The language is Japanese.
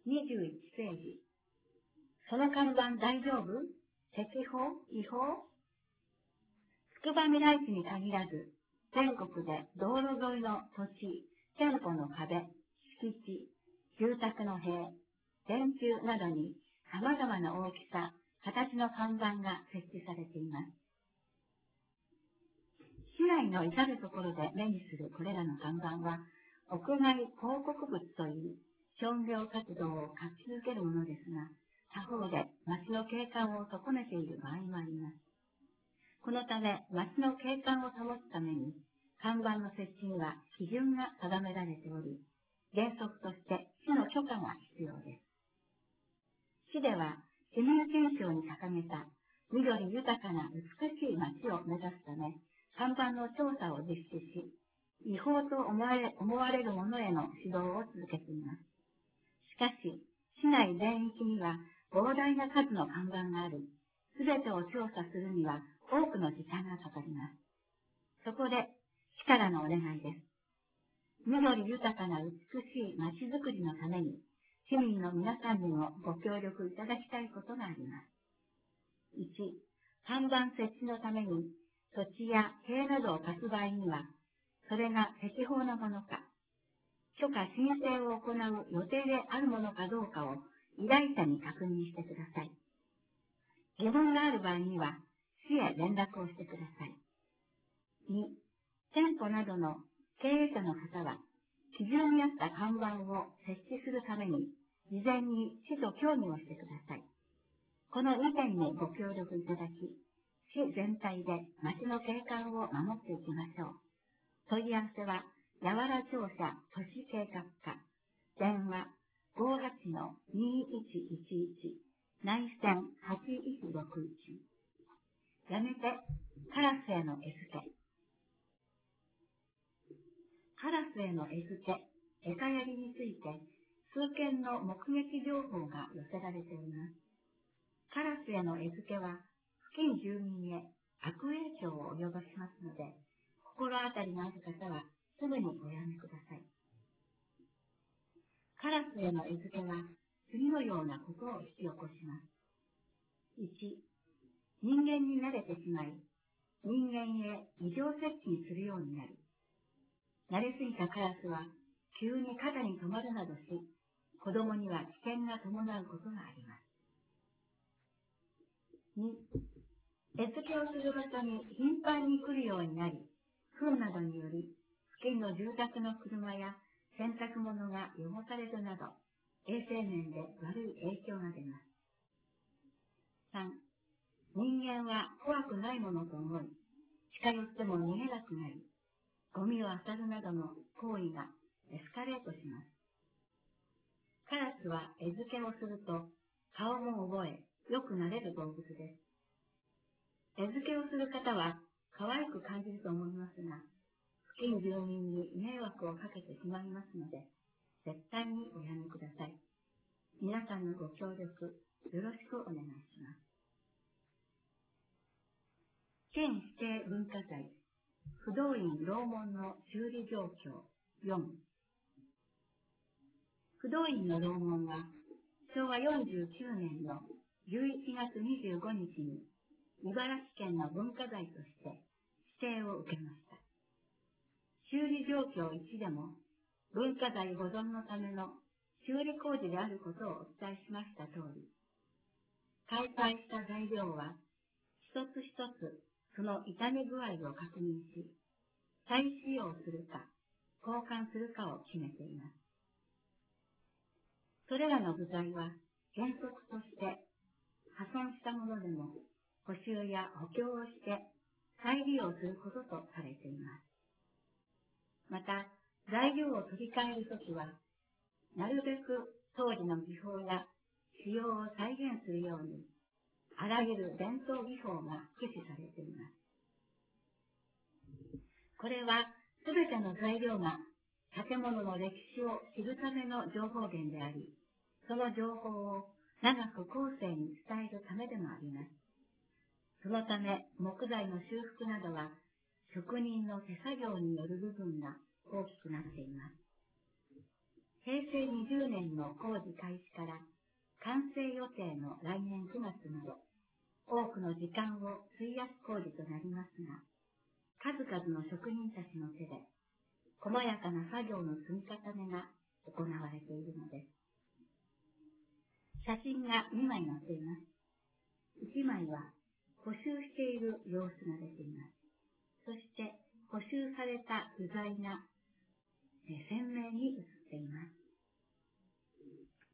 21ページ。その看板大丈夫？適法？違法？つくばみらい市に限らず、全国で道路沿いの土地、店舗の壁、敷地、住宅の塀、電柱などに様々な大きさ、形の看板が設置されています。市内の至るところで目にするこれらの看板は、屋外広告物といい、商業活動を活気づけるものですが、他方で街の景観を損ねている場合もあります。このため、街の景観を保つために、看板の設置には基準が定められており、原則として市の許可が必要です。市では、市民憲章に掲げた緑豊かな美しい街を目指すため、看板の調査を実施し、違法と思われるものへの指導を続けています。しかし、市内全域には膨大な数の看板があり、すべてを調査するには多くの時間がかかります。そこで、市からのお願いです。緑豊かな美しい街づくりのために、市民の皆さんにもご協力いただきたいことがあります。1、看板設置のために土地や塀などを貸す場合には、それが適法なものか、許可申請を行う予定であるものかどうかを依頼者に確認してください。疑問がある場合には、市へ連絡をしてください。2、店舗などの経営者の方は、基準に合った看板を設置するために、事前に市と協議をしてください。この2点にご協力いただき、市全体で街の景観を守っていきましょう。問い合わせは、やわら庁舎都市計画課、電話 58-2111、内線8161。やめて、カラスへの餌付け。カラスへの餌付け、餌やりについて、数件の目撃情報が寄せられております。カラスへの餌付けは、付近住民へ悪影響を及ぼしますので、心当たりのある方は、すぐにおやめください。カラスへの餌付けは、次のようなことを引き起こします。1、人間に慣れてしまい、人間へ異常接近するようになり、慣れすぎたカラスは、急に肩に止まるなどし、子供には危険が伴うことがあります。2、餌付けをする場所に頻繁に来るようになり、糞などにより、付近の住宅の車や洗濯物が汚されるなど、衛生面で悪い影響が出ます。3、人間は怖くないものと思い、近寄っても逃げなくなり、ゴミを漁るなどの行為がエスカレートします。カラスは餌付けをすると、顔も覚え、よく慣れる動物です。餌付けをする方は、可愛く感じると思いますが、付近住民に迷惑をかけてしまいますので、絶対におやめください。皆さんのご協力、よろしくお願いします。県指定文化財、不動院楼門の修理状況4。不動院の楼門は、昭和49年の11月25日に、茨城県の文化財として指定を受けました。修理状況1でも、文化財保存のための修理工事であることをお伝えしました通り、開催した材料は、一つ一つその傷み具合を確認し、再使用するか、交換するかを決めています。それらの部材は、原則として、破損したものでも、補修や補強をして、再利用することとされています。また、材料を取り替えるときは、なるべく当時の技法や仕様を再現するように、あらゆる伝統技法が駆使されています。これは、すべての材料が建物の歴史を知るための情報源であり、その情報を長く後世に伝えるためでもあります。そのため、木材の修復などは、職人の手作業による部分が大きくなっています。 平成20年の工事開始から完成予定の来年9月まで、多くの時間を費やす工事となりますが、数々の職人たちの手で、細やかな作業の積み重ねが行われているのです。写真が2枚載っています。1枚は補修している様子が出ています。そして補修された部材が鮮明に写っています。